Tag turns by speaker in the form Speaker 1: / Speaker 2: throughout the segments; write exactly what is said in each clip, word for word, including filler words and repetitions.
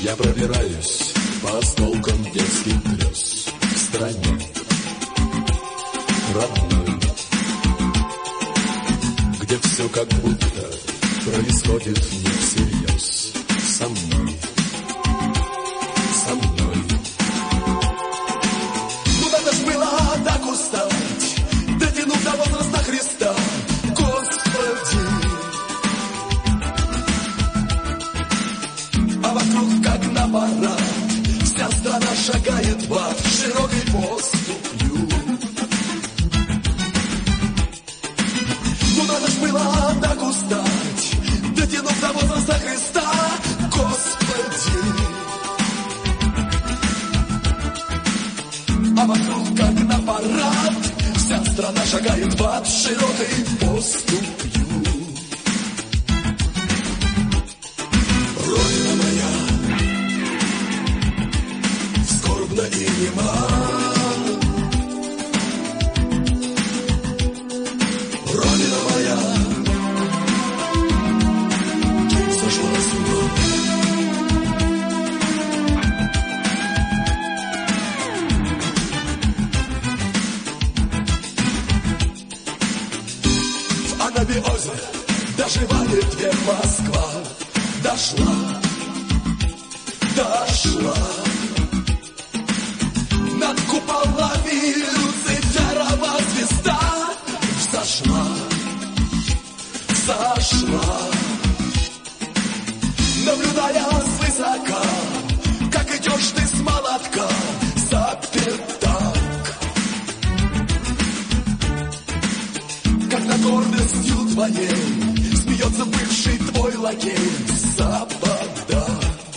Speaker 1: Я пробираюсь по осколкам детских грез в стране родной, где все как будто происходит не всерьез. Со мной, со мной. Ну надо ж было так устать, дотянув до возраста Христа, Господи. А вокруг как на парад, вся страна шагает в ад широкой поступью. Ну надо ж было так устать, дотянув до возраста Христа, Господи. А вокруг как на парад, вся страна шагает в ад широкой поступью. Родина моя скорбна и нема, Родина моя, ты сошла с ума. В анабиозе доживает век Москва. Дошла, дошла. Над куполами Люциферова звезда взошла, сошла. Наблюдая свысока, как идешь ты с молотка за пятак, когда гордостью твоей смеется бывший твой лакей Запада.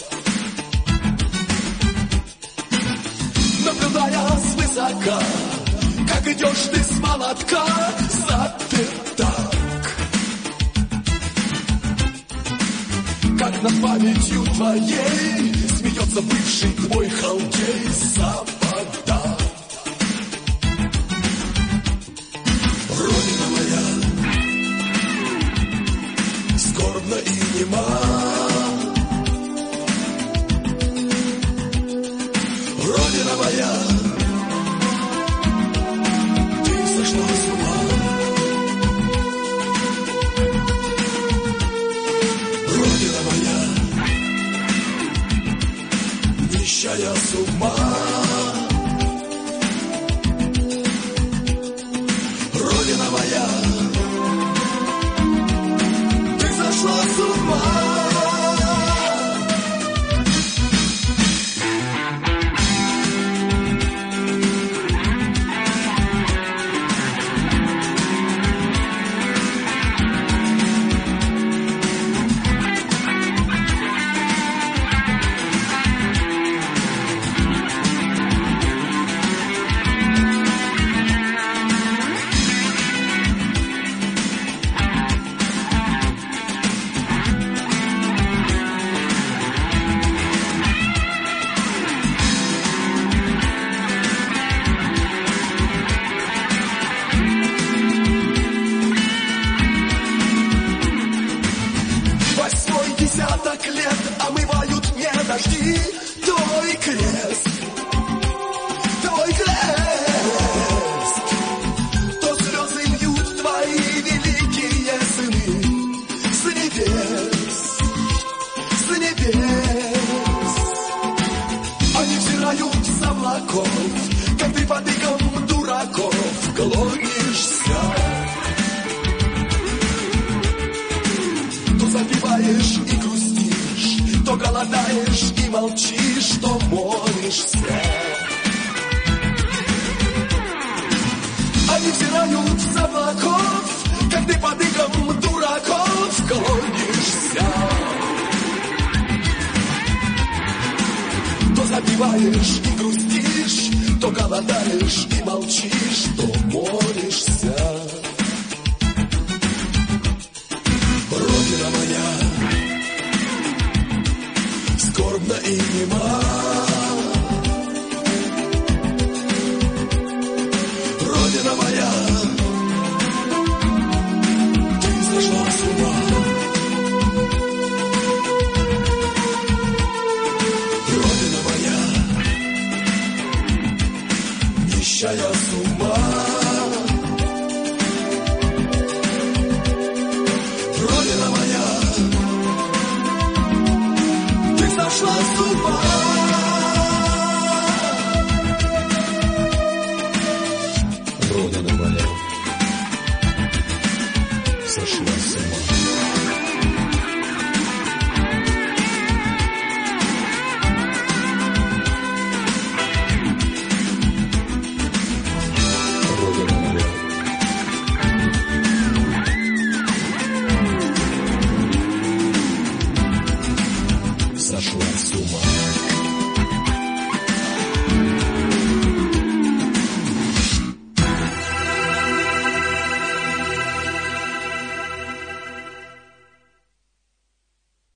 Speaker 1: Наблюдая свысока, как идешь ты с молотка за пятак, как над памятью твоей смеется бывший твой халдей Запада. Родина моя скорбна и нема, Родина моя, ты сошла с ума. Родина моя, нищая с ума. Родина моя, ты сошла с ума. Десяток лет омывают мне дожди, твой крест, твой крест. То слезы льют твои великие сыны с небес, с небес. Они взирают с облаков, как ты под игом дураков клонишься. То запиваешь и грустишь, то голодаешь и молчишь, то молишься. Они взирают с облаков, как ты под игом дураков клонишься. То запиваешь и грустишь, то голодаешь и молчишь, то молишься. Родина моя скорбна и нема, Родина моя, ты сошла с ума.
Speaker 2: Родина моя.